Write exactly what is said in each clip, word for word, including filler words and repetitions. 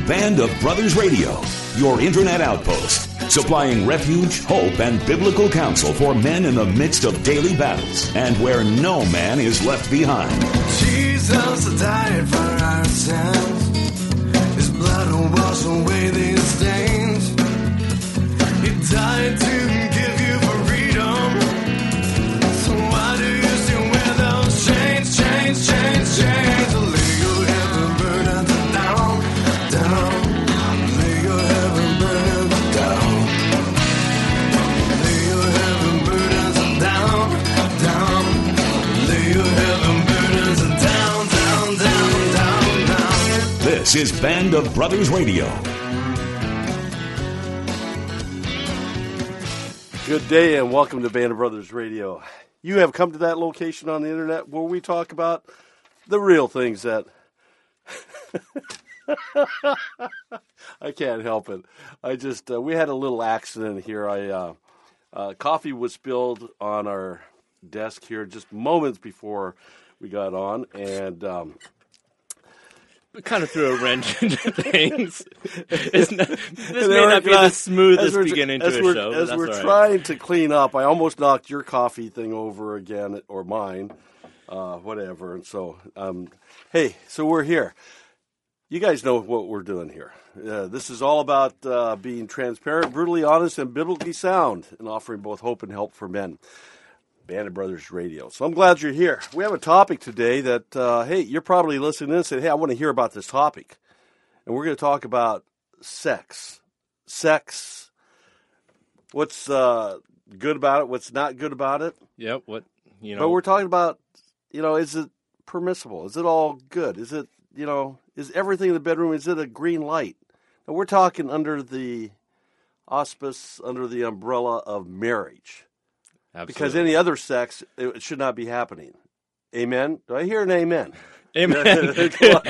Band of Brothers Radio, your internet outpost, supplying refuge, hope, and biblical counsel for men in the midst of daily battles and where no man is left behind. Jesus died for our sins. His blood will wash away these stains. He died to give you freedom. So why do you still wear those chains, chains, chains, chains? Lay your heavy burdens down, down. Lay your heavy burdens down. Lay your heavy burdens down, down. Lay your heavy burdens down, down, down, down, down. This is Band of Brothers Radio. Good day and welcome to Band of Brothers Radio. You have come to that location on the internet where we talk about the real things that... I can't help it. I just, uh, we had a little accident here. I uh, uh, coffee was spilled on our desk here just moments before we got on, and... Um, We kind of threw a wrench into things. It's not, this may not be the smoothest beginning to a we're, show. As that's we're all right. trying to clean up, I almost knocked your coffee thing over again, or mine, uh, whatever. And so, um, hey, so we're here. You guys know what we're doing here. Uh, this is all about uh, being transparent, brutally honest, and biblically sound, and offering both hope and help for men. Band of Brothers Radio. So I'm glad you're here. We have a topic today that, uh, hey, you're probably listening in and saying, hey, I want to hear about this topic. And we're going to talk about sex. Sex. What's uh, good about it? What's not good about it? Yep. What, you know. But we're talking about, you know, is it permissible? Is it all good? Is it, you know, is everything in the bedroom, is it a green light? And we're talking under the auspice, under the umbrella of marriage. Absolutely. Because any other sex, it should not be happening. Amen? Do I hear an amen? Amen. I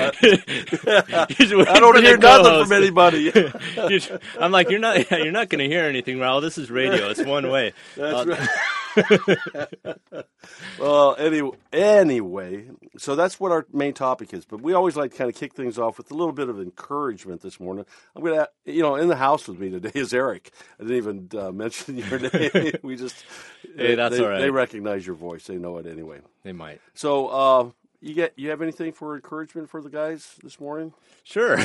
don't hear nothing from anybody. I'm like, you're not you're not going to hear anything, Raul. This is radio. It's one way. That's uh, right. Well, anyway, anyway, so that's what our main topic is. But we always like to kind of kick things off with a little bit of encouragement this morning. I'm going to, you know, in the house with me today is Eric. I didn't even uh, mention your name. We just, hey, that's they, all right. They recognize your voice. They know it anyway. They might. So, uh, you get, you have anything for encouragement for the guys this morning? Sure.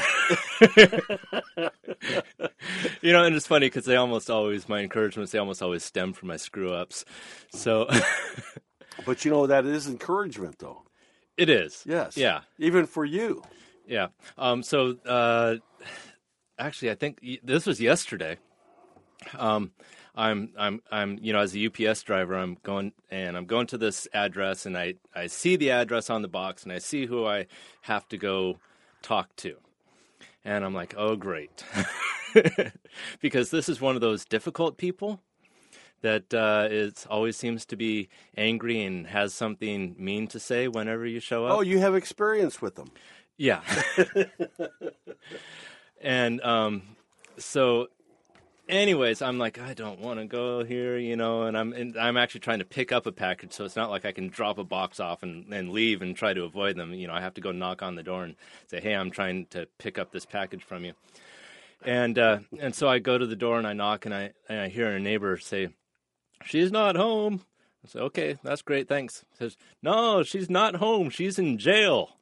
You know, and it's funny because they almost always, my encouragements, they almost always stem from my screw-ups. So... But, you know, that is encouragement, though. It is. Yes. Yeah. Even for you. Yeah. Um, so, uh, actually, I think this was yesterday. Um, I'm, I'm, I'm, you know, as a U P S driver, I'm going and I'm going to this address, and I, I see the address on the box, and I see who I have to go talk to, and I'm like, oh, great, because this is one of those difficult people that uh, is always seems to be angry and has something mean to say whenever you show up. Oh, you have experience with them. Yeah. And um, so, anyways, I'm like, I don't want to go here, you know, and I'm and I'm actually trying to pick up a package, so it's not like I can drop a box off and, and leave and try to avoid them. You know, I have to go knock on the door and say, hey, I'm trying to pick up this package from you. And uh, and so I go to the door and I knock, and I and I hear a neighbor say, she's not home. I say, okay, that's great, thanks. He says, no, she's not home. She's in jail.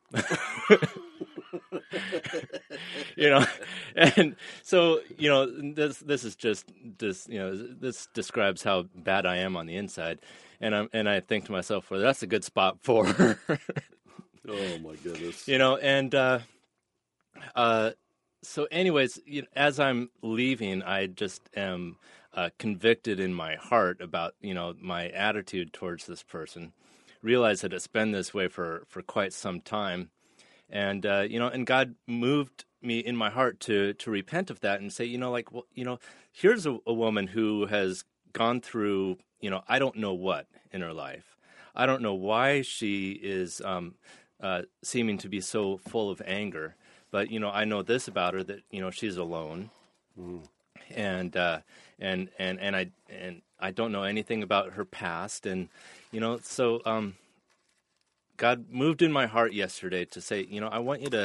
You know, and so, you know, this this is just this, you know, this describes how bad I am on the inside, and I'm and I think to myself, well, that's a good spot for her. Oh my goodness. You know, and uh, uh, so, anyways, you know, as I'm leaving, I just am uh, convicted in my heart about, you know, my attitude towards this person. Realize that it's been this way for, for quite some time. And, uh, you know, and God moved me in my heart to, to repent of that and say, you know, like, well, you know, here's a, a woman who has gone through, you know, I don't know what in her life. I don't know why she is um, uh, seeming to be so full of anger. But, you know, I know this about her, that, you know, she's alone. Mm. And, uh, and, and, and I, and I don't know anything about her past. And, you know, so, um, God moved in my heart yesterday to say, you know, I want you to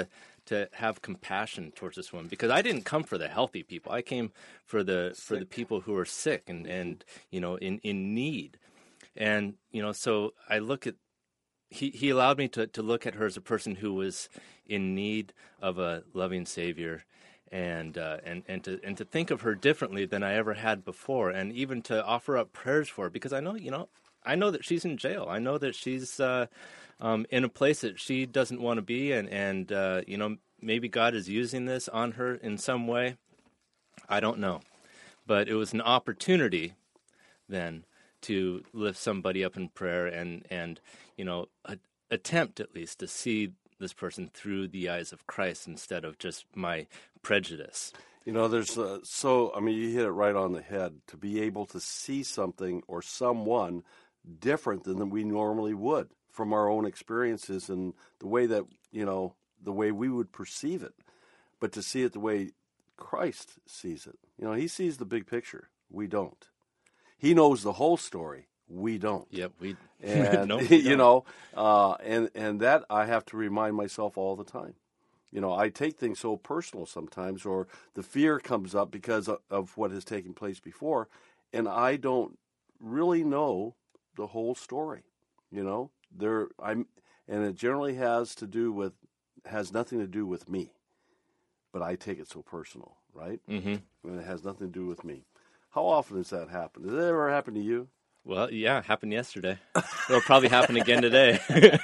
to have compassion towards this woman, because I didn't come for the healthy people. I came for the sick. for the people who are sick and, and you know in, in need. And you know, so I look at he, he allowed me to, to look at her as a person who was in need of a loving Savior, and uh, and and to and to think of her differently than I ever had before, and even to offer up prayers for her, because I know you know I know that she's in jail. I know that she's uh, um, in a place that she doesn't want to be, and and uh, you know maybe God is using this on her in some way. I don't know, but it was an opportunity then to lift somebody up in prayer and and you know a, attempt at least to see this person through the eyes of Christ instead of just my prejudice. You know, there's uh, so, I mean, you hit it right on the head, to be able to see something or someone different than we normally would from our own experiences and the way that, you know, the way we would perceive it, but to see it the way Christ sees it. You know, he sees the big picture. We don't. He knows the whole story. We don't. Yep, we and no, we you know, uh, and and that I have to remind myself all the time. You know, I take things so personal sometimes, or the fear comes up because of, of what has taken place before, and I don't really know the whole story. You know, there I'm, and it generally has to do with has nothing to do with me, but I take it so personal, right? Mm-hmm. And it has nothing to do with me. How often does that happen? Does that ever happen to you? Well, yeah, it happened yesterday. It'll probably happen again today.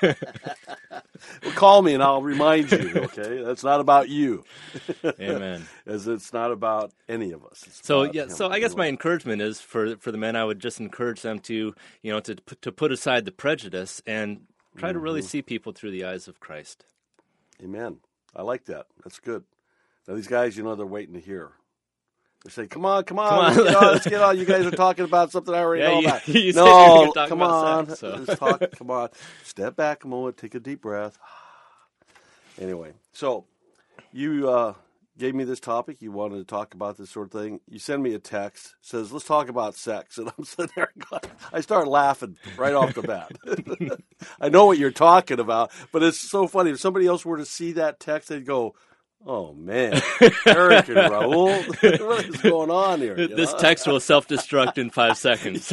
Well, call me and I'll remind you, okay? That's not about you. Amen. As it's not about any of us. It's So, about yeah, him. so I guess my encouragement is for for the men, I would just encourage them to, you know, to to put aside the prejudice and try Mm-hmm. to really see people through the eyes of Christ. Amen. I like that. That's good. Now, these guys, you know, they're waiting to hear. They say, come on, come on, Come on. Let's, get on let's get on. You guys are talking about something I already Yeah, know you- about. you said you were no, gonna talk come about on. sex, so. Let's talk, come on. Step back a moment. Take a deep breath. Anyway, so you uh, gave me this topic. You wanted to talk about this sort of thing. You send me a text, says, let's talk about sex. And I'm sitting there going, I start laughing right off the bat. I know what you're talking about, but it's so funny. If somebody else were to see that text, they'd go, oh, man, Eric and Raul, what is going on here? You This know? text will self-destruct in five seconds.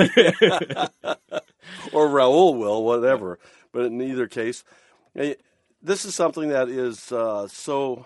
Or Raul will, whatever. But in either case, eh, this is something that is uh, so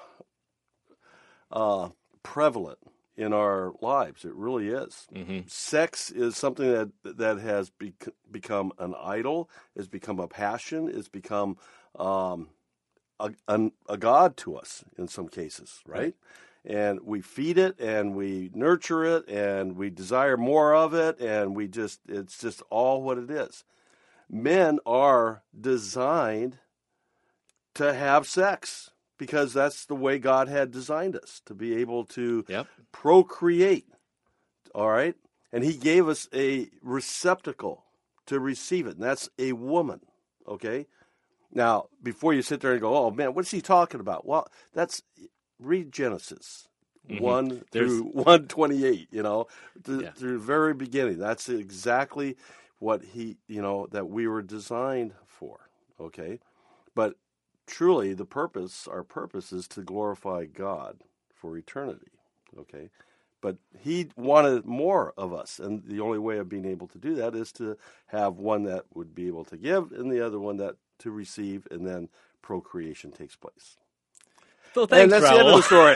uh, prevalent in our lives. It really is. Mm-hmm. Sex is something that that has bec- become an idol. It's become a passion. It's become um, a, a, a god to us in some cases, right? Right. And we feed it, and we nurture it, and we desire more of it, and we just—it's just all what it is. Men are designed to have sex because that's the way God had designed us, to be able to Yep. procreate. All right? And he gave us a receptacle to receive it, and that's a woman. Okay? Now, before you sit there and go, oh, man, what's he talking about? Well, that's, read Genesis. Mm-hmm. one There's- through one twenty-eight, you know, to, Yeah. through the very beginning. That's exactly what he, you know, that we were designed for, okay? But truly, the purpose, our purpose is to glorify God for eternity, okay? But he wanted more of us, and the only way of being able to do that is to have one that would be able to give and the other one that to receive, and then procreation takes place. So thanks, and that's Raul. the end of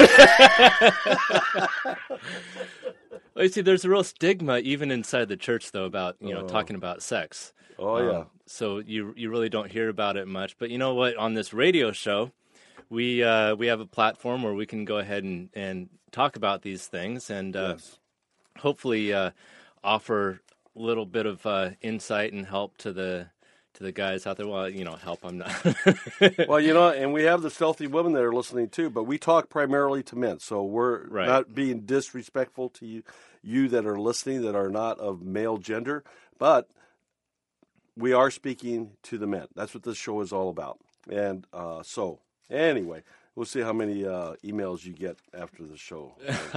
the story. Well, you see, there's a real stigma even inside the church, though, about you know Oh. talking about sex. Oh, yeah. Um, so you you really don't hear about it much. But you know what? On this radio show, we uh, we have a platform where we can go ahead and, and talk about these things, and uh, Yes. hopefully uh, offer a little bit of uh, insight and help to the to the guys out there. Well, you know, help. I'm not. Well, you know, and we have the stealthy women that are listening too, but we talk primarily to men, so we're Right. not being disrespectful to you, you that are listening that are not of male gender, but we are speaking to the men. That's what this show is all about. And uh, so, anyway, we'll see how many uh, emails you get after the show.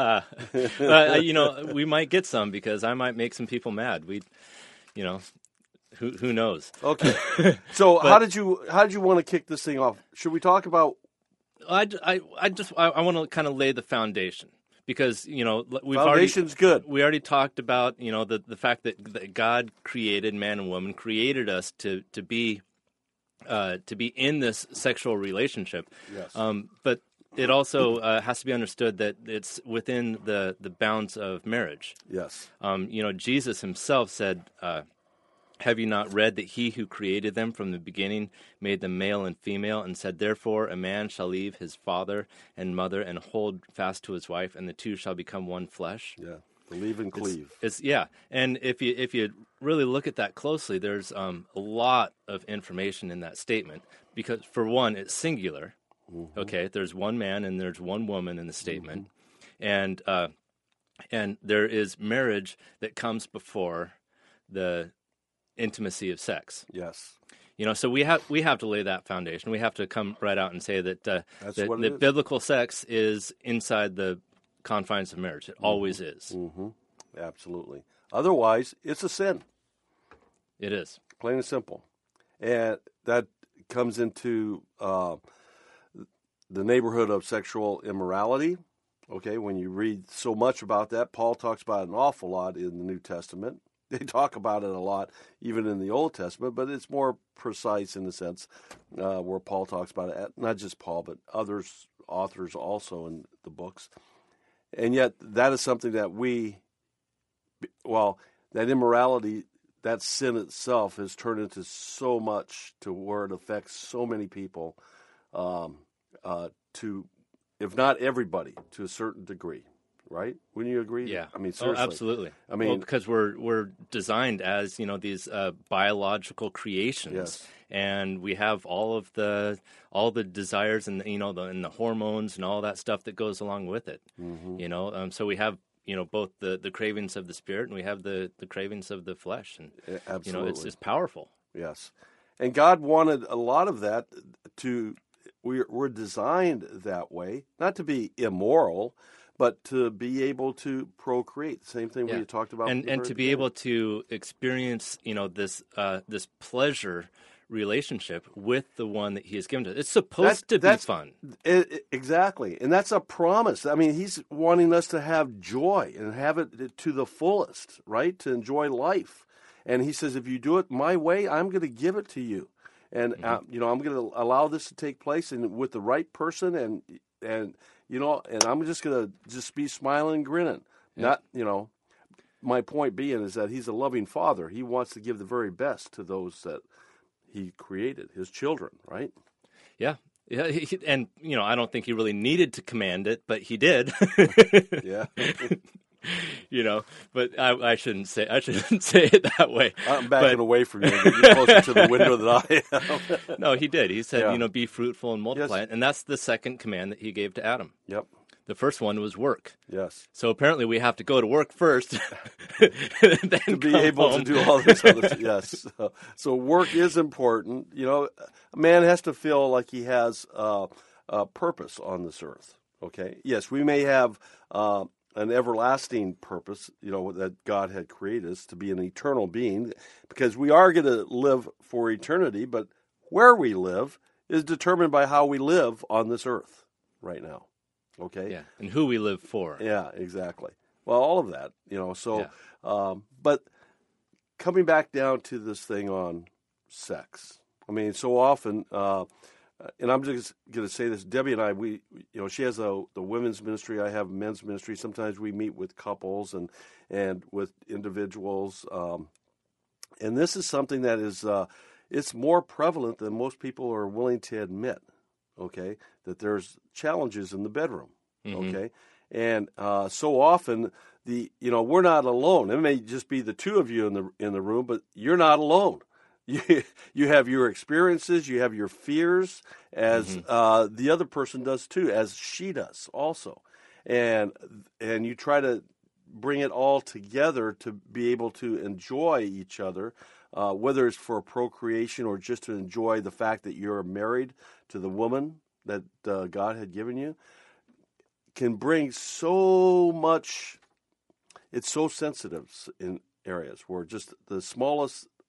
uh, you know, we might get some because I might make some people mad. We, you know, who who knows? Okay. So, how did you how did you want to kick this thing off? Should we talk about I, I, I just I, I want to kind of lay the foundation because you know we've Foundation's already, good. We already talked about you know the the fact that, that God created man and woman, created us to to be uh, to be in this sexual relationship. Yes. Um, but it also uh, has to be understood that it's within the the bounds of marriage. Yes. Um, you know, Jesus himself said. Uh, Have you not read that he who created them from the beginning made them male and female, and said, therefore a man shall leave his father and mother and hold fast to his wife, and the two shall become one flesh? Yeah. Believe and cleave. It's, it's yeah, and if you if you really look at that closely, there's um, a lot of information in that statement because, for one, it's singular. Mm-hmm. Okay, there's one man and there's one woman in the statement, mm-hmm. and uh, and there is marriage that comes before the intimacy of sex. Yes. You know, so we have we have to lay that foundation. We have to come right out and say that uh, That's that, what it that is. biblical sex is inside the confines of marriage. It mm-hmm. always is. Mm-hmm. Absolutely. Otherwise, it's a sin. It is. Plain and simple. And that comes into uh, the neighborhood of sexual immorality. Okay, when you read so much about that, Paul talks about it an awful lot in the New Testament. They talk about it a lot, even in the Old Testament, but it's more precise in the sense uh, where Paul talks about it. Not just Paul, but others, authors also in the books. And yet, that is something that we, well, that immorality, that sin itself has turned into so much to where it affects so many people, um, uh, to, if not everybody, to a certain degree. Right? Wouldn't you agree? Yeah. I mean, seriously. Oh, absolutely. I mean, well, because we're we're designed as you know these uh, biological creations, yes. and we have all of the all the desires and you know the and the hormones and all that stuff that goes along with it. Mm-hmm. You know, um, so we have you know both the, the cravings of the spirit and we have the, the cravings of the flesh, and Absolutely. you know it's it's powerful. Yes, and God wanted a lot of that to. We're we're designed that way, not to be immoral, but to be able to procreate. Same thing yeah. we talked about, and and to be able to experience, you know, this uh, this pleasure relationship with the one that He has given to us. It's supposed that, to be fun. It, it, exactly, and that's a promise. I mean, He's wanting us to have joy and have it to the fullest, right? To enjoy life. And He says, if you do it my way, I'm going to give it to you. And mm-hmm. uh, you know, I'm going to allow this to take place, and with the right person, and and. You know, and I'm just going to just be smiling and grinning. Yeah. Not, you know, my point being is that He's a loving Father. He wants to give the very best to those that He created, His children, right? Yeah. Yeah, he, and, you know, I don't think He really needed to command it, but He did. Yeah. You know, but I, I shouldn't say I shouldn't say it that way. I'm backing but, away from you. You're closer to the window than I am. No, He did. He said, yeah. you know, be fruitful and multiply. Yes. And that's the second command that He gave to Adam. Yep. The first one was work. Yes. So apparently we have to go to work first, then to be able home. to do all this other stuff. Yes. So, so work is important. You know, a man has to feel like he has uh, a purpose on this earth. Okay. Yes, we may have uh, an everlasting purpose, you know, that God had created us to be an eternal being, because we are going to live for eternity, but where we live is determined by how we live on this earth right now. Okay. Yeah, and who we live for. Yeah, exactly. Well, all of that, you know. So, yeah. um, but coming back down to this thing on sex, I mean, so often, uh, and I'm just going to say this: Debbie and I, we, you know, she has a the women's ministry. I have men's ministry. Sometimes we meet with couples and and with individuals, um, and this is something that is uh, it's more prevalent than most people are willing to admit. Okay, that there's challenges in the bedroom. Mm-hmm. Okay, and uh, so often the you know we're not alone. It may just be the two of you in the in the room, but you're not alone. You you have your experiences, you have your fears, as mm-hmm. uh, the other person does too, as she does also, and and you try to bring it all together to be able to enjoy each other. Uh, whether it's for procreation or just to enjoy the fact that you're married to the woman that uh, God had given you, can bring so much. It's so sensitive in areas where just the smallest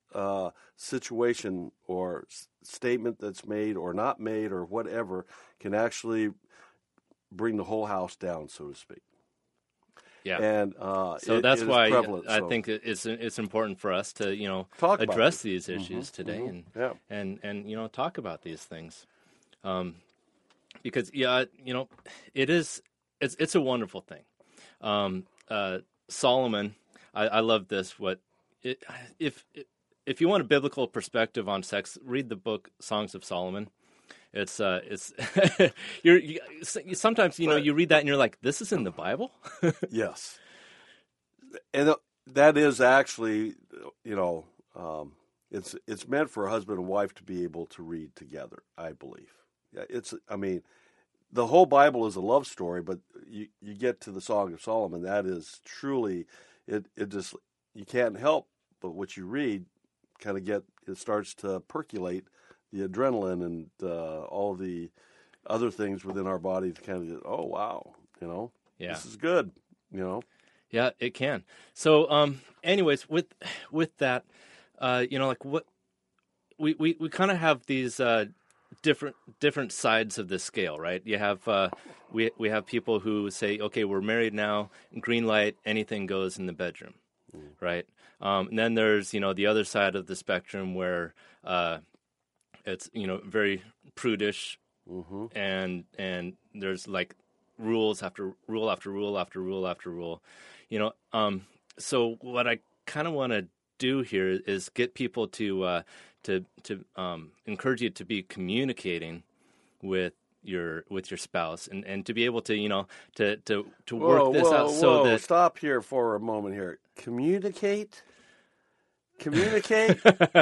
uh, situation or s- statement that's made or not made or whatever can actually bring the whole house down, so to speak. Yeah. And uh, So it- that's it is why prevalent, I so. think it- it's it's important for us to, you know, Talk about address it. these issues today and Yeah. and and you know talk about these things, um, because yeah, you know, it is it's it's a wonderful thing. Um, uh, Solomon, I, I love this. What it, if if you want a biblical perspective on sex, read the book Songs of Solomon. It's uh, it's you're you, sometimes you know But- you read that and you're like, this is in the Bible. Yes. And uh, that is actually, you know, um, it's it's meant for a husband and wife to be able to read together, I believe. Yeah, it's, I mean, the whole Bible is a love story, but you, you get to the Song of Solomon, that is truly, it, it just, you can't help but what you read kind of get, it starts to percolate the adrenaline and uh, all the other things within our body to kind of get, oh, wow, you know, Yeah. this is good, you know. Yeah, it can. So, um, anyways, with with that, uh, you know, like what we we, we kind of have these uh, different different sides of the scale, right? You have uh, we we have people who say, okay, we're married now, green light, anything goes in the bedroom, mm. right? Um, and then there's you know the other side of the spectrum where uh, it's you know very prudish, mm-hmm. and and there's like rules after rule after rule after rule after rule. You know, um, so what I kind of want to do here is get people to uh, to to um, encourage you to be communicating with your with your spouse and, and to be able to you know to to, to work whoa, this whoa, out so whoa. that Stop here for a moment here. Communicate? Communicate?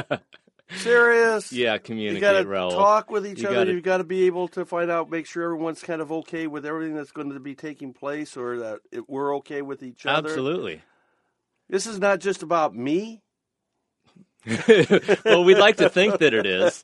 Serious? yeah You communicate. got to Raul. talk with each You other. gotta- You've got to be able to find out, make sure everyone's kind of okay with everything that's going to be taking place, or that it, we're okay with each other. Absolutely. This is not just about me. Well, we'd like to think that it is.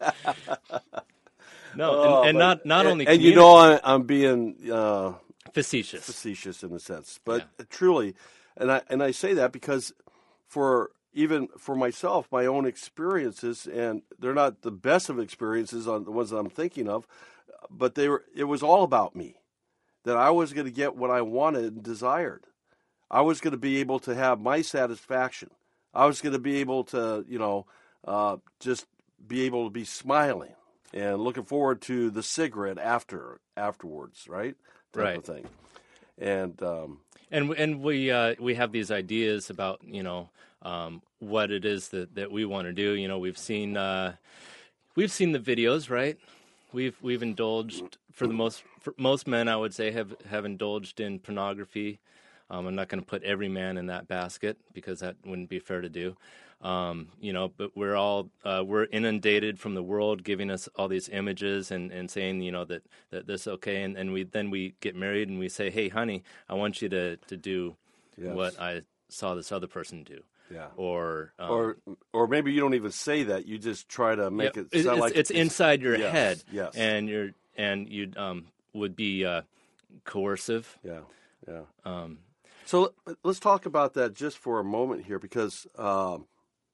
No, Oh, and, and but- not not and, only and you communi- know I, I'm being uh, facetious. facetious in a sense, but Yeah. truly, and I and I say that because for even for myself, my own experiences, and they're not the best of experiences on the ones that I'm thinking of, but they were. It was all about me, that I was going to get what I wanted and desired. I was going to be able to have my satisfaction. I was going to be able to, you know, uh, just be able to be smiling and looking forward to the cigarette after afterwards, right? Type Right. of thing. And um, And and we uh, we have these ideas about you know um, what it is that, that we want to do. You know, we've seen uh, we've seen the videos, right? We've we've indulged for the most for most men, I would say, have have indulged in pornography. Um, I'm not going to put every man in that basket because that wouldn't be fair to do. Um, you know, but we're all uh, we're inundated from the world giving us all these images and, and saying, you know, that, that this is okay, and, and we then we get married and we say, hey, honey, I want you to, to do Yes. what I saw this other person do. Yeah. Or um, or or maybe you don't even say that. You just try to make yeah, it it's, sound it's, like it's inside your yes, head, Yes. and you're and you um, would be uh, coercive. Yeah. Yeah. Um, So let's talk about that just for a moment here, because um,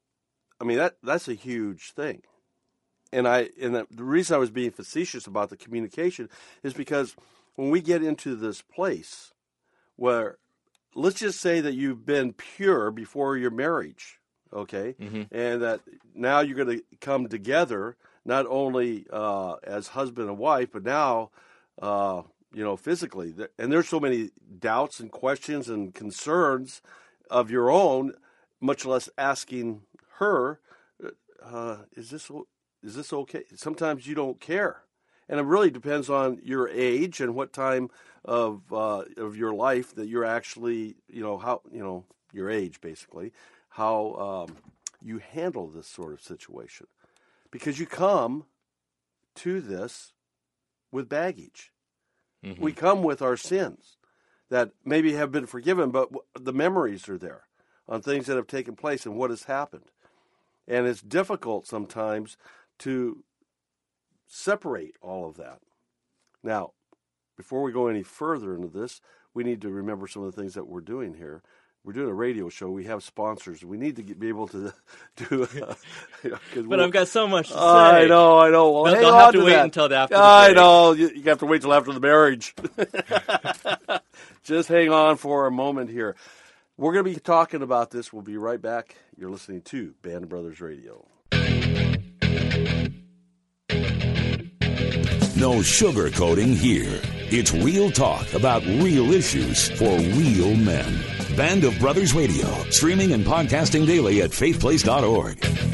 I mean that that's a huge thing, and I and the, the reason I was being facetious about the communication is because when we get into this place where, let's just say that you've been pure before your marriage, okay, mm-hmm. and that now you're going to come together not only uh, as husband and wife, but now. Uh, you know, physically. And there's so many doubts and questions and concerns of your own, much less asking her, uh, is this is this okay? Sometimes you don't care. And it really depends on your age and what time of uh, of your life that you're actually, you know, how, you know, your age basically, how um, you handle this sort of situation. Because you come to this with baggage. Mm-hmm. We come with our sins that maybe have been forgiven, but the memories are there on things that have taken place and what has happened. And it's difficult sometimes to separate all of that. Now, before we go any further into this, we need to remember some of the things that we're doing here we're doing a radio show. We have sponsors. We need to get, be able to do. Uh, you know, But we'll, I've got so much to say. I know, I know. Well, They'll, hang they'll on have to, to wait that. until after the I break. know. You, you have to wait till after the marriage. Just hang on for a moment here. We're going to be talking about this. We'll be right back. You're listening to Band of Brothers Radio. No sugarcoating here. It's real talk about real issues for real men. Band of Brothers Radio, streaming and podcasting daily at faith place dot org.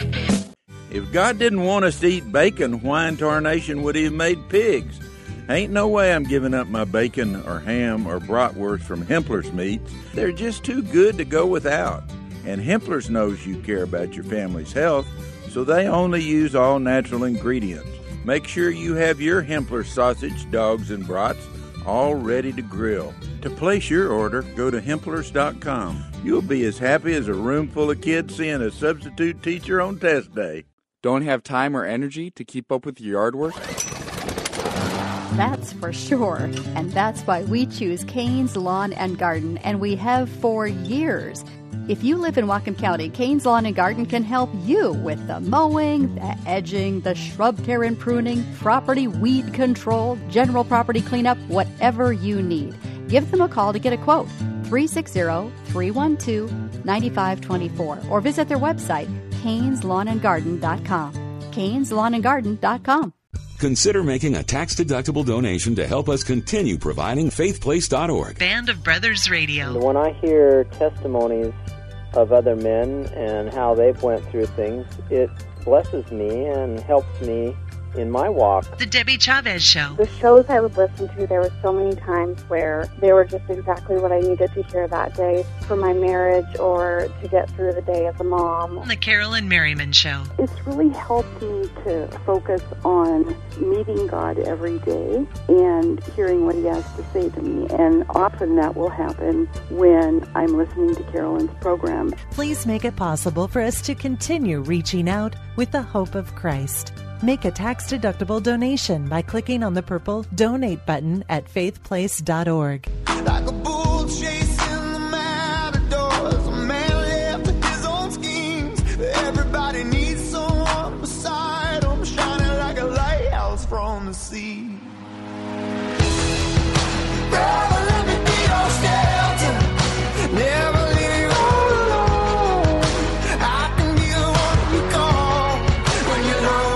If God didn't want us to eat bacon, why in tarnation would he have made pigs? Ain't no way I'm giving up my bacon or ham or bratwurst from Hempler's Meats. They're just too good to go without. And Hempler's knows you care about your family's health, so they only use all natural ingredients. Make sure you have your Hempler's sausage, dogs, and brats all ready to grill. To place your order, go to Hemplers dot com. You'll be as happy as a room full of kids seeing a substitute teacher on test day. Don't have time or energy to keep up with your yard work? That's for sure. And that's why we choose Kane's Lawn and Garden, and we have for years. If you live in Whatcom County, Kane's Lawn and Garden can help you with the mowing, the edging, the shrub care and pruning, property weed control, general property cleanup, whatever you need. Give them a call to get a quote, three six zero, three one two, nine five two four, or visit their website, canes lawn and garden dot com. canes lawn and garden dot com. Consider making a tax-deductible donation to help us continue providing faith place dot org. Band of Brothers Radio. When I hear testimonies of other men and how they've went through things, it blesses me and helps me in my walk. The Debbie Chavez Show. The shows I would listen to, there were so many times where they were just exactly what I needed to hear that day for my marriage or to get through the day as a mom. The Carolyn Merriman Show. It's really helped me to focus on meeting God every day and hearing what he has to say to me. And often that will happen when I'm listening to Carolyn's program. Please make it possible for us to continue reaching out with the hope of Christ. Make a tax-deductible donation by clicking on the purple Donate button at faith place dot org. Like a bull chasing the matadors, a man left with his own schemes. Everybody needs someone beside him, shining like a lighthouse from the sea. Brother, let me be your shelter, never leave you all alone. I can be the one you call when you're low.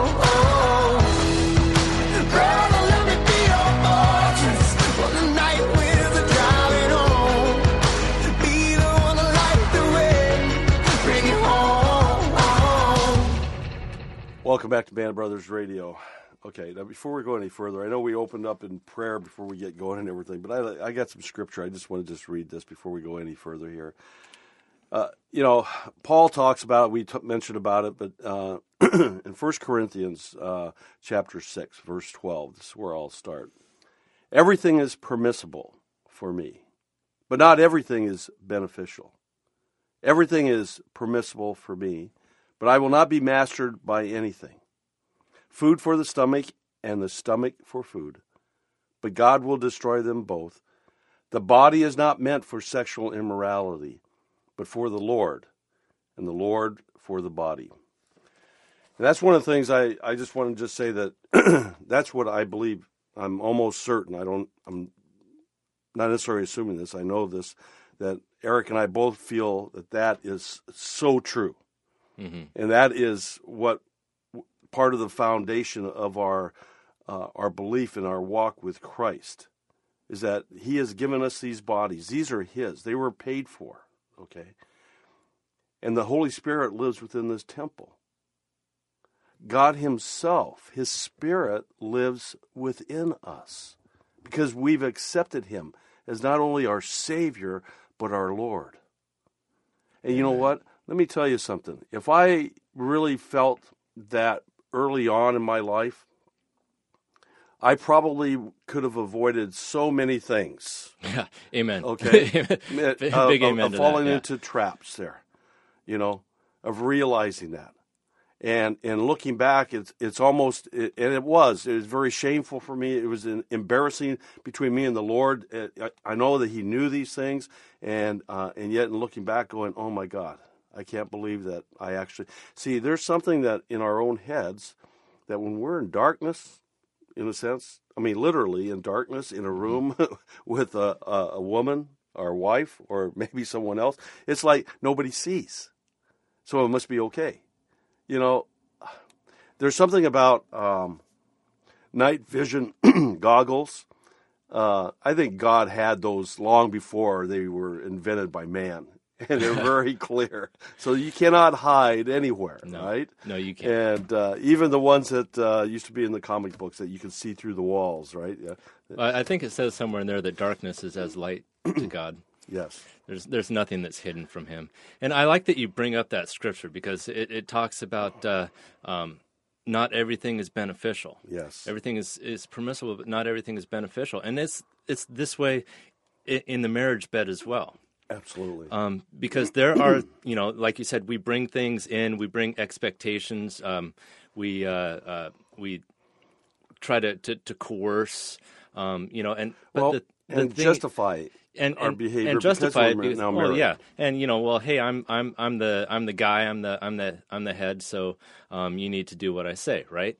Brother, let me be your fortress when the night winds are driving on. Be the one to light the way, bring you home. Welcome back to Band of Brothers Radio. Okay, now before we go any further, I know we opened up in prayer before we get going and everything, but I, I got some scripture. I just want to just read this before we go any further here. Uh, you know, Paul talks about it, we t- mentioned about it, but uh, in First Corinthians uh, chapter six, verse twelve, this is where I'll start. Everything is permissible for me, but not everything is beneficial. Everything is permissible for me, but I will not be mastered by anything. Food for the stomach and the stomach for food, but God will destroy them both. The body is not meant for sexual immorality, but for the Lord, and the Lord for the body. And that's one of the things I, I just want to just say that that's what I believe. I'm almost certain. I don't, I'm not necessarily assuming this. I know this, that Eric and I both feel that that is so true. Mm-hmm. And that is what part of the foundation of our uh, our belief in our walk with Christ is that he has given us these bodies. These are his. They were paid for, okay? And the Holy Spirit lives within this temple. God himself, his Spirit, lives within us because we've accepted him as not only our Savior, but our Lord. And you know what? Let me tell you something. If I really felt that early on in my life, I probably could have avoided so many things. Yeah, amen. Okay, big uh, amen of, of to falling that, yeah. into traps there, you know, of realizing that. And and looking back, it's it's almost, it, and it was, it was very shameful for me. It was an embarrassing between me and the Lord. I, I know that He knew these things, and uh, and yet in looking back, going, oh my God, I can't believe that I actually see. There's something that in our own heads that when we're in darkness, in a sense, I mean literally in darkness in a room with a, a a woman, our wife, or maybe someone else, it's like nobody sees, so it must be okay. You know, there's something about um, night vision goggles. Uh, I think God had those long before they were invented by man, and they're very clear. So you cannot hide anywhere, no. right? No, you can't. And uh, even the ones that uh, used to be in the comic books that you can see through the walls, right? Yeah. Well, I think it says somewhere in there that darkness is as light to God. Yes. There's there's nothing that's hidden from Him. And I like that you bring up that scripture because it, it talks about uh, um, not everything is beneficial. Yes. Everything is, is permissible, but not everything is beneficial. And it's it's this way in, in the marriage bed as well. Absolutely. Um, because there are, you know, like you said, we bring things in, we bring expectations, um, we uh, uh, we try to, to, to coerce, um, you know, and but well, the, the and thing, justify and, our and, behavior and justify it because we're because, now well, married. yeah, and you know, well, hey, I'm I'm I'm the I'm the guy, I'm the I'm the I'm the head, so um, you need to do what I say, right?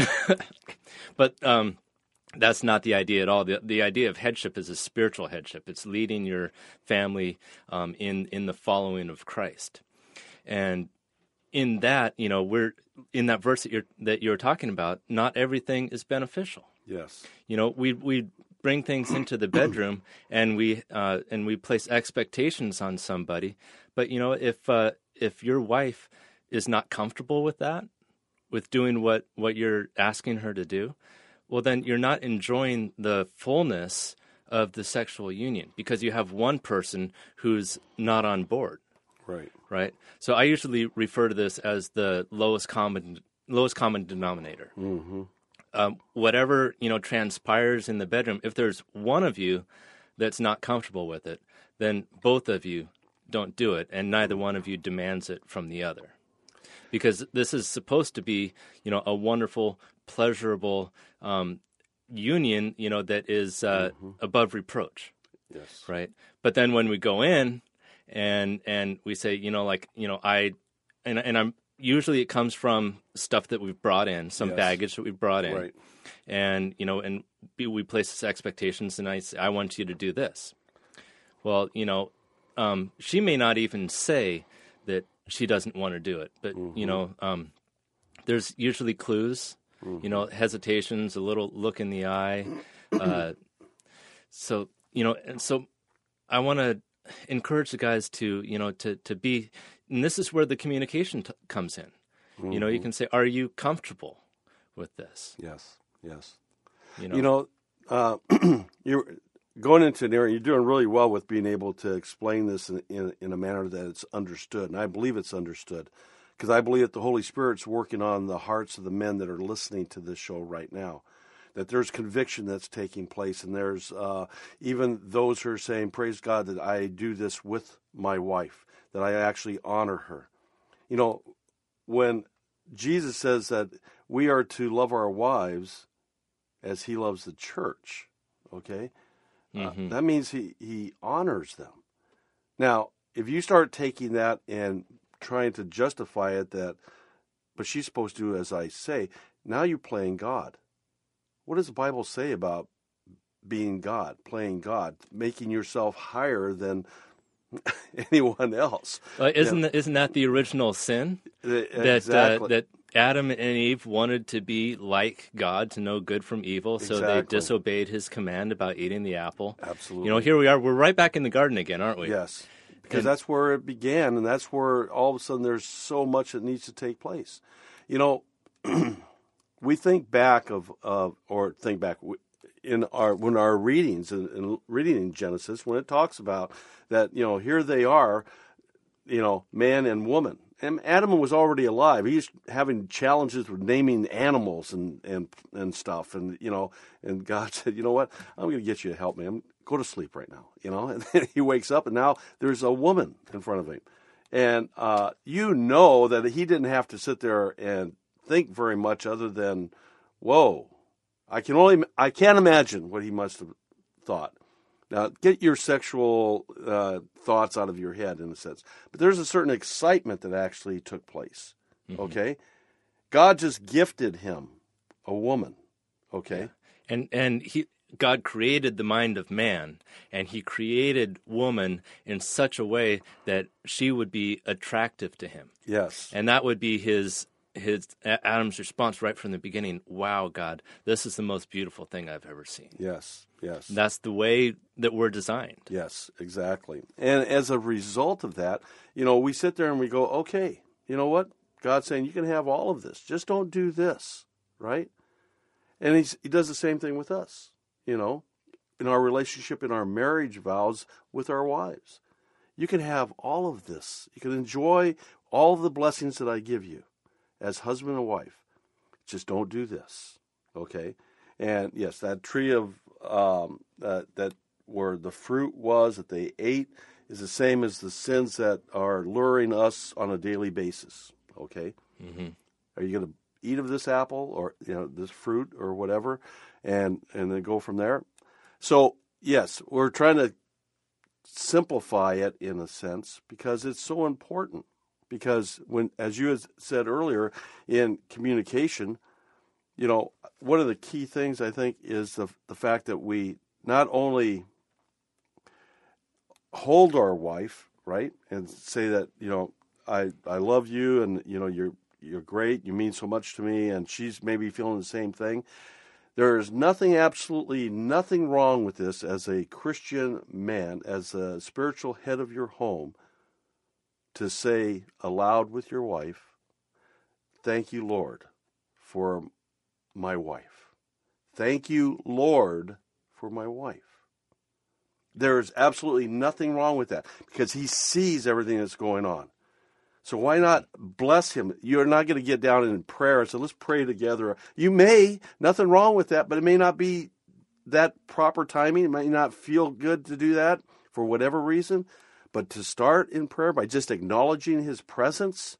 But um, that's not the idea at all. The the idea of headship is a spiritual headship. It's leading your family um, in in the following of Christ, and in that, you know, we're in that verse that you're that you're talking about. Not everything is beneficial. Yes. You know, we we bring things into the bedroom and we uh, and we place expectations on somebody. But you know, if uh, if your wife is not comfortable with that, with doing what, what you're asking her to do, well, then you're not enjoying the fullness of the sexual union because you have one person who's not on board. Right. Right. So I usually refer to this as the lowest common lowest common denominator. Mm-hmm. Um, whatever, you know, transpires in the bedroom, if there's one of you that's not comfortable with it, then both of you don't do it, and neither one of you demands it from the other. Because this is supposed to be, you know, a wonderful, pleasurable um, union, you know, that is uh, mm-hmm. above reproach. Yes. Right? But then when we go in and and we say, you know, like, you know, I, and, and I'm, usually it comes from stuff that we've brought in, some yes. baggage that we've brought in. Right. And, you know, and we place this expectations and I say, I want you to do this. Well, you know, um, she may not even say that she doesn't want to do it. But, mm-hmm. you know, um, there's usually clues, mm-hmm. you know, hesitations, a little look in the eye. Uh, so, you know, and so I want to encourage the guys to, you know, to, to be, and this is where the communication t- comes in. Mm-hmm. You know, you can say, are you comfortable with this? Yes, yes. You know, you know uh, you're going into an area, you're doing really well with being able to explain this in, in, in a manner that it's understood. And I believe it's understood because I believe that the Holy Spirit's working on the hearts of the men that are listening to this show right now. That there's conviction that's taking place, and there's uh, even those who are saying, praise God that I do this with my wife, that I actually honor her. You know, when Jesus says that we are to love our wives as he loves the church, okay, mm-hmm. uh, that means he, he honors them. Now, if you start taking that and trying to justify it that, but she's supposed to do as I say, now you're playing God. What does the Bible say about being God, playing God, making yourself higher than anyone else? Uh, isn't you know, that, isn't that the original sin? The, that exactly. uh, that Adam and Eve wanted to be like God, to know good from evil, so exactly. they disobeyed his command about eating the apple. Absolutely. You know, here we are. We're right back in the garden again, aren't we? Yes, because and, that's where it began, and that's where all of a sudden there's so much that needs to take place. You know, we think back of, uh, or think back in our when our readings and, and reading in Genesis when it talks about that, you know, here they are, you know, man and woman. And Adam was already alive. He's having challenges with naming animals and, and, and stuff. And, you know, and God said, you know what, I'm going to get you to help me. I'm, go to sleep right now, you know. And then he wakes up, and now there's a woman in front of him. And uh, you know that he didn't have to sit there and think very much other than, whoa, I can only, I can't imagine what he must have thought. Now, get your sexual uh, thoughts out of your head in a sense. But there's a certain excitement that actually took place, mm-hmm. okay? God just gifted him a woman, okay? Yeah. And and he God created the mind of man, and he created woman in such a way that she would be attractive to him. Yes. And that would be his his Adam's response right from the beginning. Wow, God, this is the most beautiful thing I've ever seen. Yes, yes. And that's the way that we're designed. Yes, exactly. And as a result of that, you know, we sit there and we go, okay, you know what? God's saying you can have all of this. Just don't do this, right? And he's, he does the same thing with us, you know, in our relationship, in our marriage vows with our wives. You can have all of this. You can enjoy all of the blessings that I give you as husband and wife. Just don't do this, okay? And yes, that tree of um, uh, that where the fruit was that they ate is the same as the sins that are luring us on a daily basis, okay? Mm-hmm. Are you going to eat of this apple or you know this fruit or whatever, and and then go from there? So yes, we're trying to simplify it in a sense because it's so important. Because when, as you had said earlier, in communication, you know, one of the key things I think is the the fact that we not only hold our wife, right, and say that, you know, I I love you and, you know, you're you're great, you mean so much to me, and she's maybe feeling the same thing. There is nothing, absolutely nothing wrong with this as a Christian man, as a spiritual head of your home, to say aloud with your wife, thank you, Lord, for my wife. Thank you, Lord, for my wife. There is absolutely nothing wrong with that because he sees everything that's going on. So why not bless him? You're not going to get down in prayer and say, let's pray together. You may, nothing wrong with that, but it may not be that proper timing. It may not feel good to do that for whatever reason. But to start in prayer by just acknowledging his presence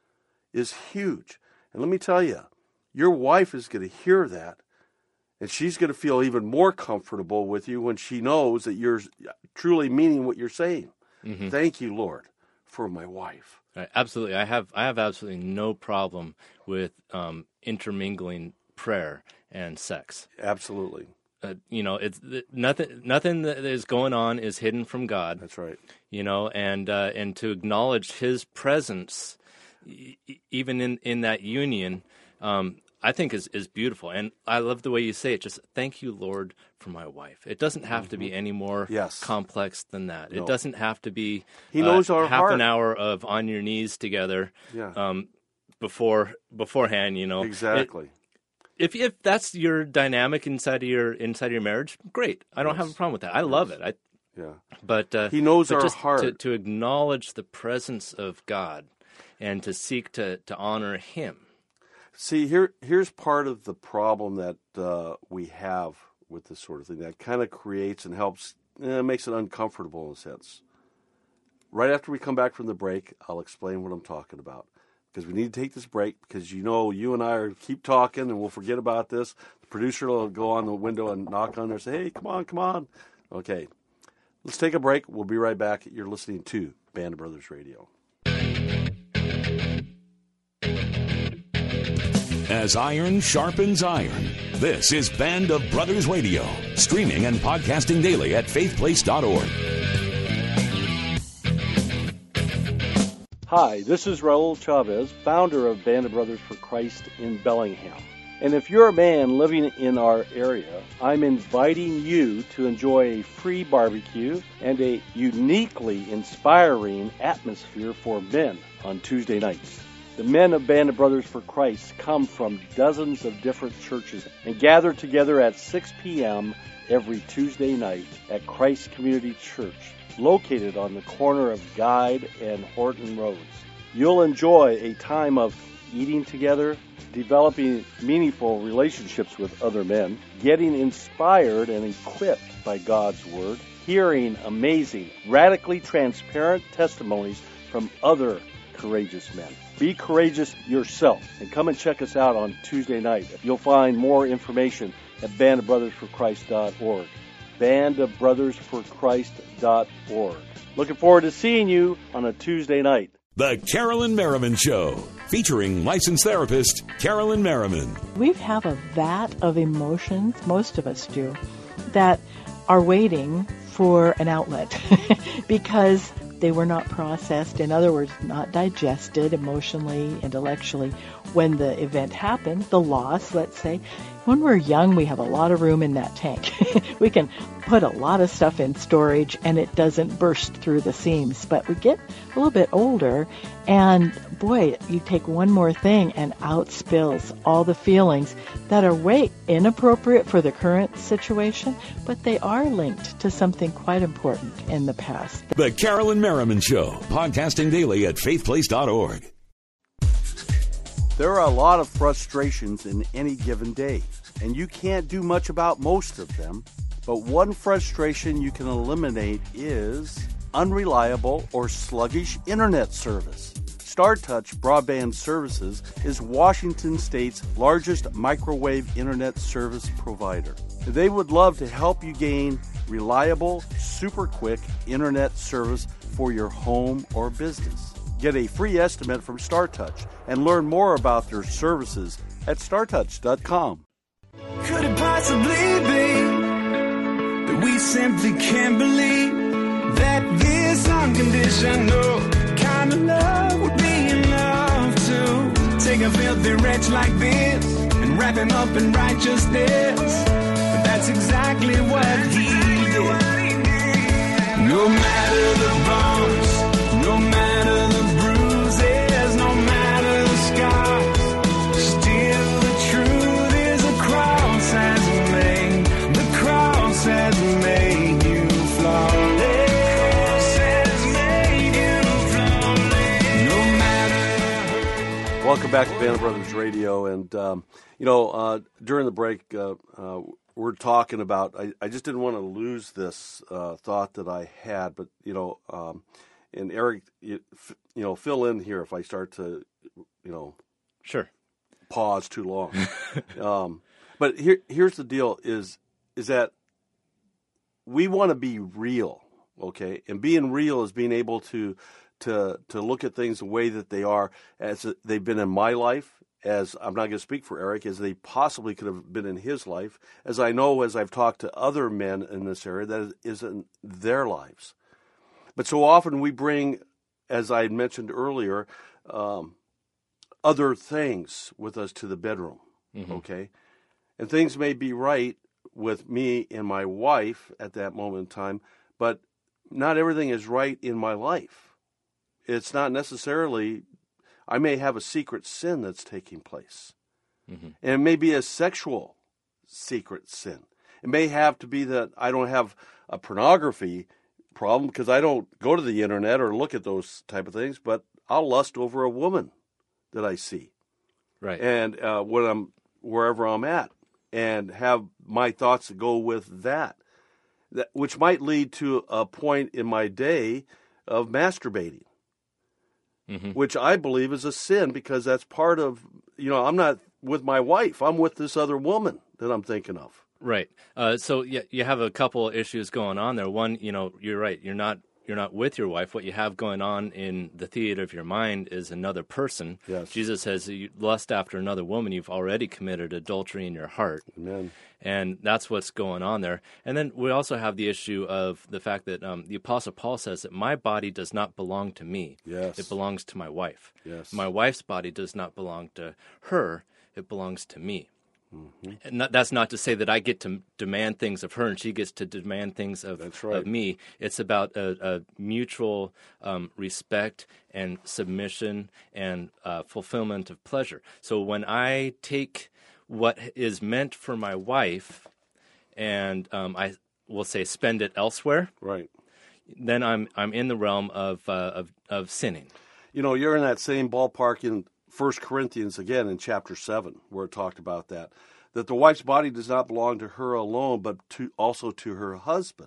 is huge. And let me tell you, your wife is going to hear that, and she's going to feel even more comfortable with you when she knows that you're truly meaning what you're saying. Mm-hmm. Thank you, Lord, for my wife. Right, absolutely. I have I have absolutely no problem with um, intermingling prayer and sex. Absolutely. Uh, you know, it's nothing. Nothing that is going on is hidden from God. That's right. You know, and uh, and to acknowledge His presence, e- even in, in that union, um, I think is is beautiful. And I love the way you say it. Just thank you, Lord, for my wife. It doesn't have mm-hmm. to be any more yes. complex than that. No. It doesn't have to be. He knows uh, our half heart. an hour of on your knees together. Yeah. Um, before beforehand, you know. Exactly. It, If if that's your dynamic inside of your inside of your marriage, great. I don't yes. have a problem with that. I yes. love it. I, yeah. But uh, he knows but our just heart. To, to acknowledge the presence of God, and to seek to, to honor Him. See, here here's part of the problem that uh, we have with this sort of thing that kind of creates and helps, eh, makes it uncomfortable in a sense. Right after we come back from the break, I'll explain what I'm talking about. Because we need to take this break because, you know, you and I are keep talking and we'll forget about this. The producer will go on the window and knock on there and say, hey, come on, come on. Okay, let's take a break. We'll be right back. You're listening to Band of Brothers Radio. As iron sharpens iron, this is Band of Brothers Radio, streaming and podcasting daily at faith place dot org. Hi, this is Raul Chavez, founder of Band of Brothers for Christ in Bellingham. And if you're a man living in our area, I'm inviting you to enjoy a free barbecue and a uniquely inspiring atmosphere for men on Tuesday nights. The men of Band of Brothers for Christ come from dozens of different churches and gather together at six p.m. every Tuesday night at Christ Community Church, located on the corner of Guide and Horton Roads. You'll enjoy a time of eating together, developing meaningful relationships with other men, getting inspired and equipped by God's Word, hearing amazing, radically transparent testimonies from other courageous men. Be courageous yourself and come and check us out on Tuesday night. You'll find more information at band of brothers for christ dot org. band of brothers for christ dot org. Looking forward to seeing you on a Tuesday night. The Carolyn Merriman Show, featuring licensed therapist Carolyn Merriman. We have a vat of emotions, most of us do, that are waiting for an outlet because they were not processed, in other words, not digested emotionally, intellectually. When the event happened, the loss, let's say, when we're young, we have a lot of room in that tank. We can put a lot of stuff in storage and it doesn't burst through the seams. But we get a little bit older and, boy, you take one more thing and out spills all the feelings that are way inappropriate for the current situation, but they are linked to something quite important in the past. The Carolyn Merriman Show, podcasting daily at faith place dot org. There are a lot of frustrations in any given day, and you can't do much about most of them. But one frustration you can eliminate is unreliable or sluggish internet service. StarTouch Broadband Services is Washington State's largest microwave internet service provider. They would love to help you gain reliable, super quick internet service for your home or business. Get a free estimate from StarTouch and learn more about their services at star touch dot com. Could it possibly be that we simply can't believe that this unconditional kind of love would be enough to take a filthy wretch like this and wrap him up in righteousness? But that's exactly what he did. No matter the bumps, no matter the bruises, no matter the scars, still the truth is the cross has made, the cross has made you flawless. Welcome back to Band of Brothers Radio. And, um, you know, uh, during the break, uh, uh, we're talking about, I, I just didn't want to lose this uh, thought that I had. But, you know, um, and Eric, you, you know, fill in here if I start to, you know. Sure. Pause too long. um, but here, here's the deal is, is that we want to be real, okay? And being real is being able to to to look at things the way that they are, as they've been in my life, as I'm not going to speak for Eric, as they possibly could have been in his life, as I know as I've talked to other men in this area, that is in their lives. But so often we bring, as I had mentioned earlier, um, other things with us to the bedroom, mm-hmm. okay? And things may be right with me and my wife at that moment in time, but not everything is right in my life. It's not necessarily, I may have a secret sin that's taking place. Mm-hmm. And it may be a sexual secret sin. It may have to be that I don't have a pornography problem because I don't go to the internet or look at those type of things, but I'll lust over a woman that I see. Right. And uh, when I'm, wherever I'm at, and have my thoughts go with that, that, which might lead to a point in my day of masturbating. Mm-hmm. Which I believe is a sin because that's part of, you know, I'm not with my wife. I'm with this other woman that I'm thinking of. Right. Uh, so yeah, you have a couple issues going on there. One, you know, you're right. You're not you're not with your wife. What you have going on in the theater of your mind is another person. Yes. Jesus says, you lust after another woman, you've already committed adultery in your heart. Amen. And that's what's going on there. And then we also have the issue of the fact that um, the Apostle Paul says that my body does not belong to me. Yes. It belongs to my wife. Yes. My wife's body does not belong to her. It belongs to me. Mm-hmm. And not, that's not to say that I get to demand things of her and she gets to demand things of, right. of me. It's about a, a mutual um, respect and submission and uh, fulfillment of pleasure. So when I take what is meant for my wife and um, I will say spend it elsewhere, right? Then I'm I'm in the realm of uh, of of sinning. You know, you're in that same ballpark in First Corinthians, again, in chapter seven, where it talked about that, that the wife's body does not belong to her alone, but to also to her husband.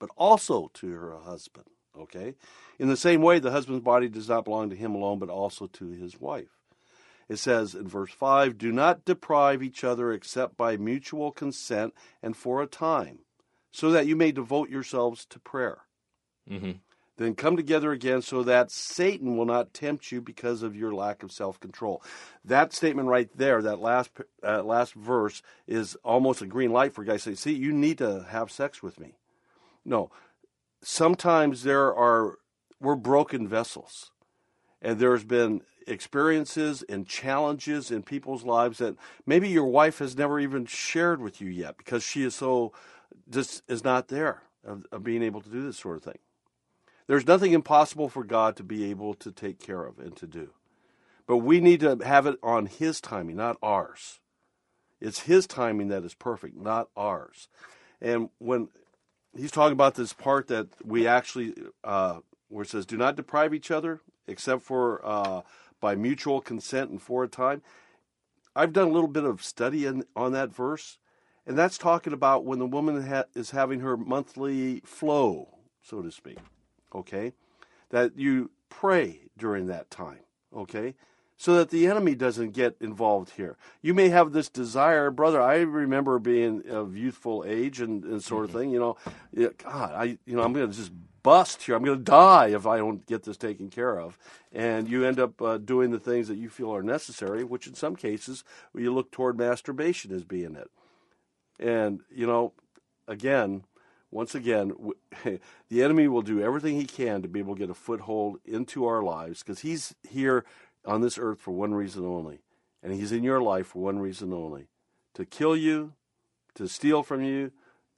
but also to her husband. Okay? In the same way, the husband's body does not belong to him alone, but also to his wife. It says in verse five, do not deprive each other except by mutual consent and for a time, so that you may devote yourselves to prayer. Mm-hmm. Then come together again so that Satan will not tempt you because of your lack of self-control. That statement right there, that last uh, last verse, is almost a green light for guys saying, see, you need to have sex with me. No. Sometimes there are, we're broken vessels. And there's been experiences and challenges in people's lives that maybe your wife has never even shared with you yet because she is so, just is not there of, of being able to do this sort of thing. There's nothing impossible for God to be able to take care of and to do. But we need to have it on His timing, not ours. It's His timing that is perfect, not ours. And when he's talking about this part that we actually, uh, where it says, do not deprive each other except for uh, by mutual consent and for a time. I've done a little bit of study in, on that verse, and that's talking about when the woman ha- is having her monthly flow, so to speak. Okay, that you pray during that time, okay, so that the enemy doesn't get involved here. You may have this desire, brother. I remember being of youthful age and, and sort of thing. You know, yeah, God, I, you know, I'm going to just bust here. I'm going to die if I don't get this taken care of. And you end up uh, doing the things that you feel are necessary, which in some cases you look toward masturbation as being it. And you know, again. Once again, the enemy will do everything he can to be able to get a foothold into our lives because he's here on this earth for one reason only. And he's in your life for one reason only. To kill you, to steal from you,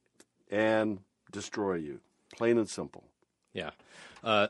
and destroy you. Plain and simple. Yeah. Uh,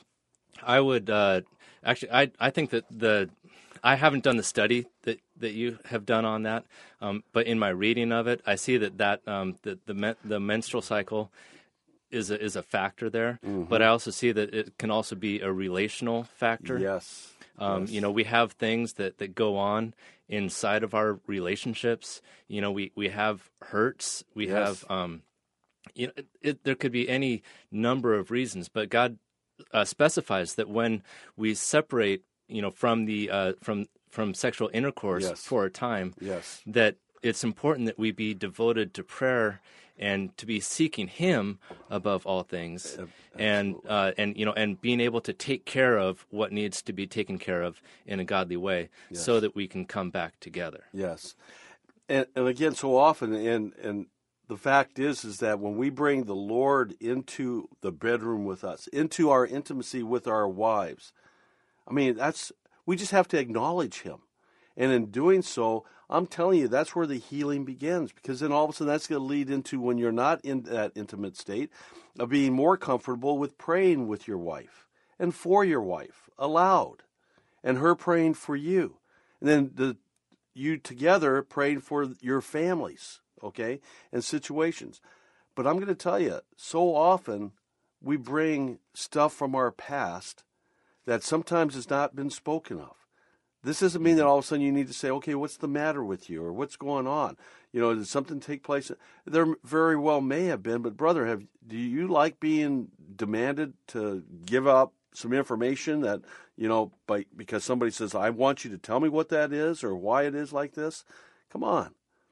I would, uh, actually, I, I think that the... I haven't done the study that, that you have done on that, um, but in my reading of it, I see that that um, the the, men, the menstrual cycle is a, is a factor there. Mm-hmm. But I also see that it can also be a relational factor. Yes. Um, yes. You know, we have things that, that go on inside of our relationships. You know, we, we have hurts. We yes. have, um, you know, it, it, there could be any number of reasons, but God uh, specifies that when we separate you know, from the uh, from from sexual intercourse yes. for a time, yes. that it's important that we be devoted to prayer and to be seeking Him above all things, Absolutely. and uh, and you know, and being able to take care of what needs to be taken care of in a godly way, yes. so that we can come back together. Yes, and and again, so often, and and the fact is, is that when we bring the Lord into the bedroom with us, into our intimacy with our wives. I mean, that's we just have to acknowledge Him. And in doing so, I'm telling you, that's where the healing begins. Because then all of a sudden that's going to lead into, when you're not in that intimate state, of being more comfortable with praying with your wife and for your wife aloud. And her praying for you. And then the you together praying for your families, okay, and situations. But I'm going to tell you, so often we bring stuff from our past that sometimes has not been spoken of. This doesn't mean that all of a sudden you need to say, okay, what's the matter with you, or what's going on? You know, did something take place? There very well may have been, but brother, have do you like being demanded to give up some information that, you know, by, because somebody says, I want you to tell me what that is or why it is like this? Come on.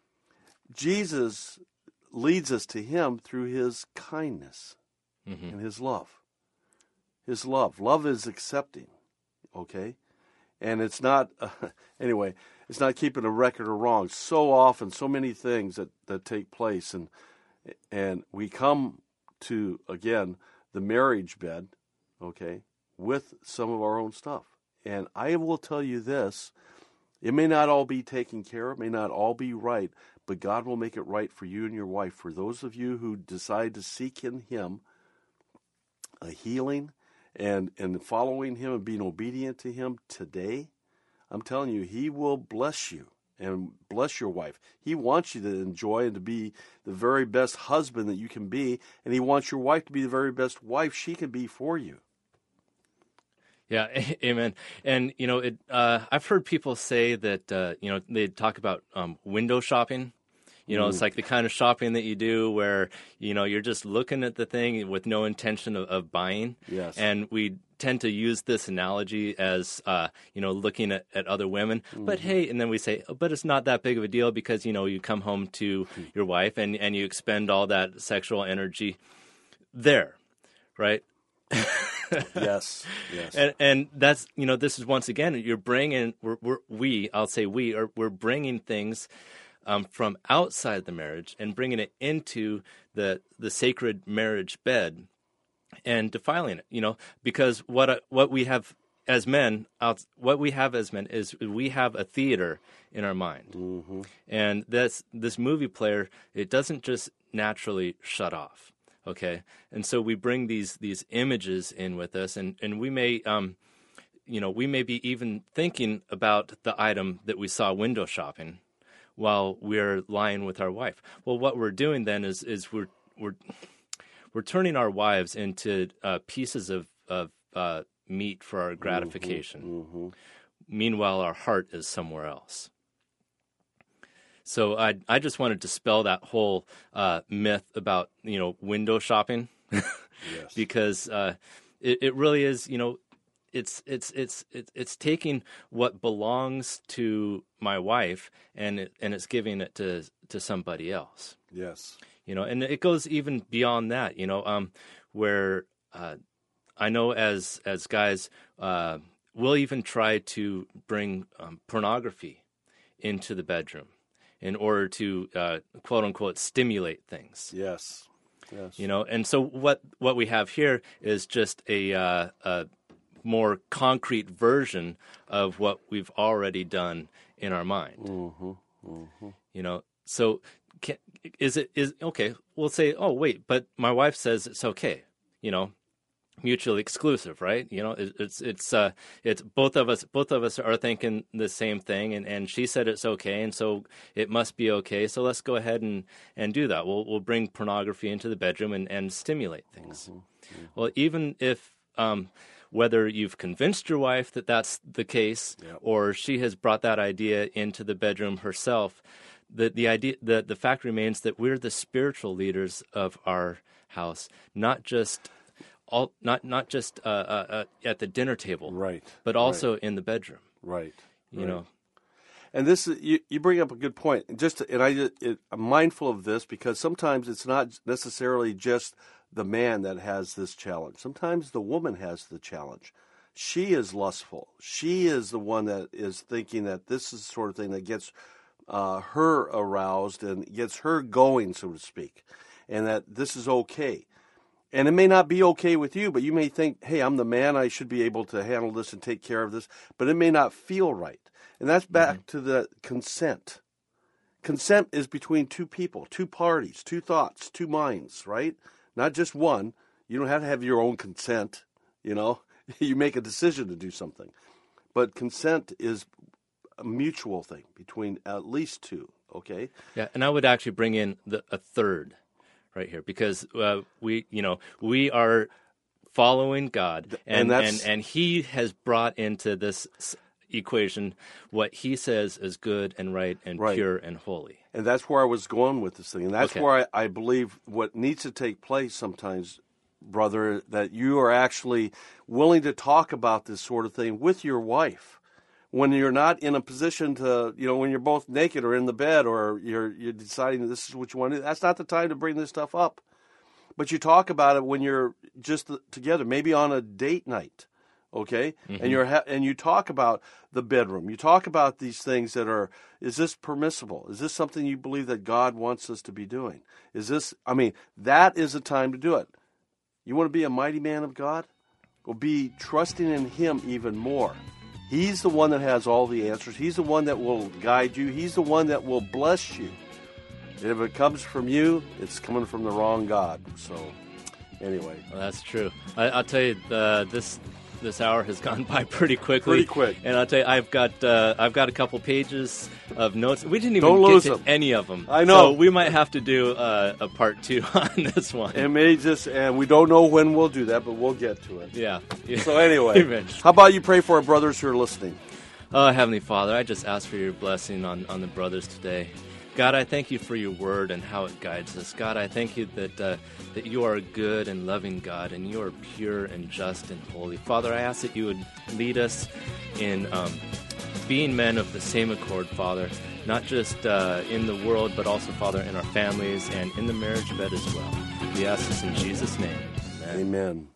Jesus leads us to Him through His kindness mm-hmm. and His love. His love. Love is accepting, okay? And it's not, uh, anyway, it's not keeping a record of wrong. So often, so many things that, that take place, and and we come to, again, the marriage bed, okay, with some of our own stuff. And I will tell you this, it may not all be taken care of, may not all be right, but God will make it right for you and your wife. For those of you who decide to seek in Him a healing, And and following Him and being obedient to Him today, I'm telling you, He will bless you and bless your wife. He wants you to enjoy and to be the very best husband that you can be, and He wants your wife to be the very best wife she can be for you. Yeah, amen. And, you know, it, uh, I've heard people say that, uh, you know, they talk about um, window shopping. You know, Mm. it's like the kind of shopping that you do where, you know, you're just looking at the thing with no intention of, of buying. Yes. And we tend to use this analogy as, uh, you know, looking at, at other women. But Mm-hmm. hey, and then we say, oh, but it's not that big of a deal because, you know, you come home to your wife and, and you expend all that sexual energy there, right? Yes, yes. And, and that's, you know, this is once again, you're bringing, we're, we're, we, I'll say we, are we're bringing things um, from outside the marriage and bringing it into the the sacred marriage bed and defiling it, you know, because what uh, what we have as men, out, what we have as men is we have a theater in our mind. Mm-hmm. And that's, this movie player, it doesn't just naturally shut off. Okay, and so we bring these these images in with us, and, and we may, um, you know, we may be even thinking about the item that we saw window shopping while we're lying with our wife. Well, what we're doing then is is we're we're we're turning our wives into uh, pieces of of uh, meat for our gratification. Mm-hmm. Meanwhile, our heart is somewhere else. So I I just want to dispel that whole uh, myth about, you know, window shopping, Yes. because uh, it it really is, you know, it's it's it's it's it's taking what belongs to my wife and it, and it's giving it to to somebody else. Yes. You know, and it goes even beyond that. You know, um, where uh, I know as as guys, uh, we'll even try to bring um, pornography into the bedroom in order to, uh, quote unquote, stimulate things. Yes. Yes. You know, and so what, what we have here is just a, uh, a more concrete version of what we've already done in our mind. Mm-hmm. Mm-hmm. You know, so can, is it, is, okay, we'll say, oh, wait, but my wife says it's okay, you know, mutually exclusive, right? You know, it, it's it's uh, it's both of us. Both of us are thinking the same thing, and, and she said it's okay, and so it must be okay. So let's go ahead and, and do that. We'll we'll bring pornography into the bedroom and, and stimulate things. Mm-hmm. Mm-hmm. Well, even if um, whether you've convinced your wife that that's the case, Yep. or she has brought that idea into the bedroom herself, the the idea the the fact remains that we're the spiritual leaders of our house, not just. All, not not just uh, uh, uh, at the dinner table, Right. but also Right. in the bedroom. Right. You Right. know, And this is, you, you bring up a good point. Just and I it, I'm mindful of this because sometimes it's not necessarily just the man that has this challenge. Sometimes the woman has the challenge. She is lustful. She is the one that is thinking that this is the sort of thing that gets uh, her aroused and gets her going, so to speak, and that this is okay. And it may not be okay with you, but you may think, hey, I'm the man, I should be able to handle this and take care of this, but it may not feel right. And that's back mm-hmm. to the consent. Consent is between two people, two parties, two thoughts, two minds, right? Not just one. You don't have to have your own consent, you know. You make a decision to do something. But consent is a mutual thing between at least two, okay? Yeah, and I would actually bring in the, a third right here, because uh, we, you know, we are following God, and and, and, and He has brought into this equation what He says is good and right and right. pure and holy. And that's where I was going with this thing, and that's okay. where I, I believe what needs to take place sometimes, brother, that you are actually willing to talk about this sort of thing with your wife. When you're not in a position to, you know, when you're both naked or in the bed or you're you're deciding this is what you want to do, that's not the time to bring this stuff up. But you talk about it when you're just together, maybe on a date night, okay? Mm-hmm. And you're ha- and you talk about the bedroom. You talk about these things that are, is this permissible? Is this something you believe that God wants us to be doing? Is this, I mean, that is the time to do it. You want to be a mighty man of God? Well, be trusting in Him even more. He's the one that has all the answers. He's the one that will guide you. He's the one that will bless you. And if it comes from you, it's coming from the wrong God. So, anyway. Well, that's true. I, I'll tell you, uh, this this hour has gone by pretty quickly. Pretty quick. And I'll tell you, I've got uh, I've got a couple pages of notes. We didn't even Don't get lose to them. any of them. I know. So we might have to do uh, a part two on this one. It may just, and we don't know when we'll do that, but we'll get to it. Yeah. So anyway, how about you pray for our brothers who are listening? Oh, Heavenly Father, I just ask for your blessing on, on the brothers today. God, I thank you for your word and how it guides us. God, I thank you that uh, that you are a good and loving God, and you are pure and just and holy. Father, I ask that you would lead us in um, being men of the same accord, Father, not just uh, in the world, but also, Father, in our families and in the marriage bed as well. We ask this in Jesus' name. Amen. Amen.